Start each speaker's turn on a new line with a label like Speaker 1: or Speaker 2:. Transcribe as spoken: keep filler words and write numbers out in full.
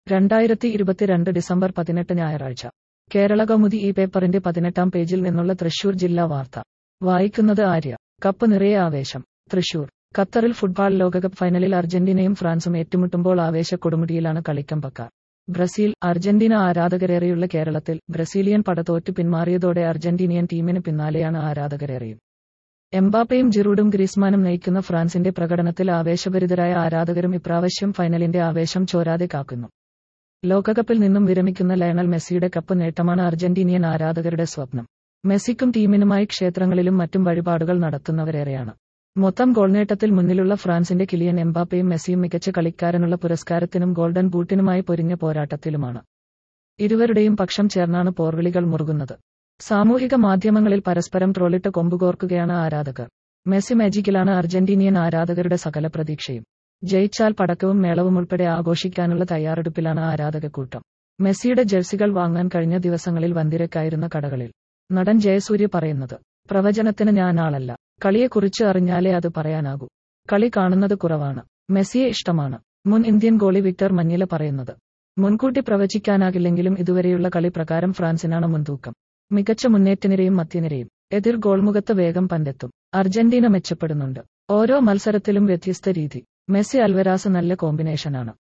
Speaker 1: രണ്ടായിരത്തി ഇരുപത്തിരണ്ട് ഡിസംബർ പതിനെട്ട് ഞായറാഴ്ച കേരളകൗമുദി ഈ പേപ്പറിന്റെ പതിനെട്ടാം പേജിൽ നിന്നുള്ള തൃശൂർ ജില്ലാ വാർത്ത വായിക്കുന്നത് ആര്യ. കപ്പ് നിറയെ ആവേശം. തൃശൂർ. ഖത്തറിൽ ഫുട്ബോൾ ലോകകപ്പ് ഫൈനലിൽ അർജന്റീനയും ഫ്രാൻസും ഏറ്റുമുട്ടുമ്പോൾ ആവേശ കൊടുമുടിയിലാണ് കളിക്കമ്പക്കാർ. ബ്രസീൽ. അർജന്റീന ആരാധകരേറെയുള്ള കേരളത്തിൽ ബ്രസീലിയൻ പട തോറ്റു പിന്മാറിയതോടെ അർജന്റീനിയൻ ടീമിന് പിന്നാലെയാണ് ആരാധകരേറെയും. എംബാപ്പയും ജിറൂഡും ഗ്രീസ്മാനും നയിക്കുന്ന ഫ്രാൻസിന്റെ പ്രകടനത്തിൽ ആവേശഭരിതരായ ആരാധകരും ഇപ്രാവശ്യം ഫൈനലിന്റെ ആവേശം ചോരാതെ കാക്കുന്നു. ലോകകപ്പിൽ നിന്നും വിരമിക്കുന്ന ലയണൽ മെസ്സിയുടെ കപ്പ് നേട്ടമാണ് അർജന്റീനിയൻ ആരാധകരുടെ സ്വപ്നം. മെസ്സിക്കും ടീമിനുമായി ക്ഷേത്രങ്ങളിലും മറ്റും വഴിപാടുകൾ നടത്തുന്നവരേറെയാണ്. മൊത്തം ഗോൾനേട്ടത്തിൽ മുന്നിലുള്ള ഫ്രാൻസിന്റെ കിലിയൻ എംബാപ്പയും മെസ്സിയും മികച്ച കളിക്കാരനുള്ള പുരസ്കാരത്തിനും ഗോൾഡൻ ബൂട്ടിനുമായി പൊരിഞ്ഞ പോരാട്ടത്തിലുമാണ്. ഇരുവരുടെയും പക്ഷം ചേർന്നാണ് പോർവിളികൾ മുറുകുന്നത്. സാമൂഹിക മാധ്യമങ്ങളിൽ പരസ്പരം ട്രോളിട്ട് കൊമ്പുകോർക്കുകയാണ് ആരാധകർ. മെസ്സി മാജിക്കിലാണ് അർജന്റീനിയൻ ആരാധകരുടെ സകല പ്രതീക്ഷയും. ജയിച്ചാൽ പടക്കവും മേളവും ഉൾപ്പെടെ ആഘോഷിക്കാനുള്ള തയ്യാറെടുപ്പിലാണ് ആരാധകക്കൂട്ടം. മെസ്സിയുടെ ജേഴ്സികൾ വാങ്ങാൻ കഴിഞ്ഞ ദിവസങ്ങളിൽ വൻതിരക്കായിരുന്ന കടകളിൽ. നടൻ ജയസൂര്യ പറയുന്നത്: പ്രവചനത്തിന് ഞാൻ ആളല്ല. കളിയെക്കുറിച്ച് അറിഞ്ഞാലേ അത് പറയാനാകൂ. കളി കാണുന്നത് കുറവാണ്. മെസ്സിയെ ഇഷ്ടമാണ്. മുൻ ഇന്ത്യൻ ഗോളി വിക്ടർ മഞ്ഞില പറയുന്നത്: മുൻകൂട്ടി പ്രവചിക്കാനാകില്ലെങ്കിലും ഇതുവരെയുള്ള കളി പ്രകാരം ഫ്രാൻസിനാണ് മുൻതൂക്കം. മികച്ച മുന്നേറ്റനിരയും മധ്യനിരയും. എതിർ ഗോൾമുഖത്ത് വേഗം പന്തെത്തും. അർജന്റീന മെച്ചപ്പെടുന്നുണ്ട്. ഓരോ മത്സരത്തിലും വ്യത്യസ്ത രീതി. മെസ്സി അൽവരാസ് നല്ല കോമ്പിനേഷനാണ്.